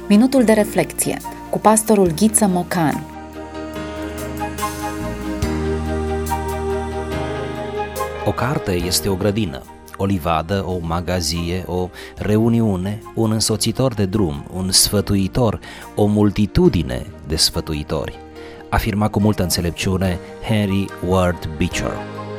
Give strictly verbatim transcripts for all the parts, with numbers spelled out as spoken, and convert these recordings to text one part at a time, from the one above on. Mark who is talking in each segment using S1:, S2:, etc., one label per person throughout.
S1: Minutul de reflecție cu pastorul Ghiță Mocan.
S2: O carte este o grădină, o livadă, o magazie, o reuniune, un însoțitor de drum, un sfătuitor, o multitudine de sfătuitori, afirma cu multă înțelepciune Henry Ward Beecher.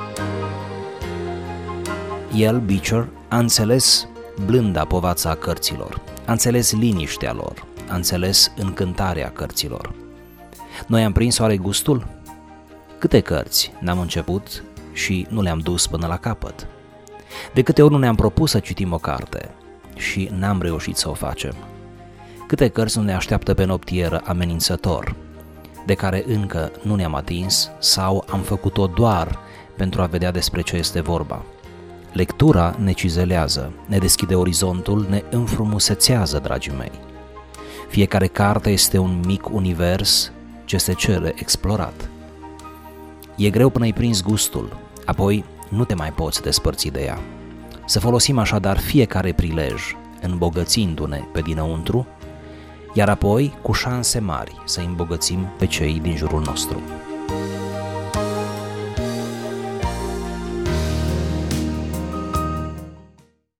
S2: El, Beecher, a înțeles blânda povața cărților, a înțeles liniștea lor, a înțeles încântarea cărților. Noi am prins oare gustul? Câte cărți n-am început și nu le-am dus până la capăt? De câte ori nu ne-am propus să citim o carte și n-am reușit să o facem? Câte cărți nu ne așteaptă pe noptieră amenințător, de care încă nu ne-am atins sau am făcut-o doar pentru a vedea despre ce este vorba? Lectura ne cizelează, ne deschide orizontul, ne înfrumusețează, dragii mei. Fiecare carte este un mic univers ce se cere explorat. E greu până ai prins gustul, apoi nu te mai poți despărți de ea. Să folosim așadar fiecare prilej, îmbogățindu-ne pe dinăuntru, iar apoi cu șanse mari să îmbogățim pe cei din jurul nostru.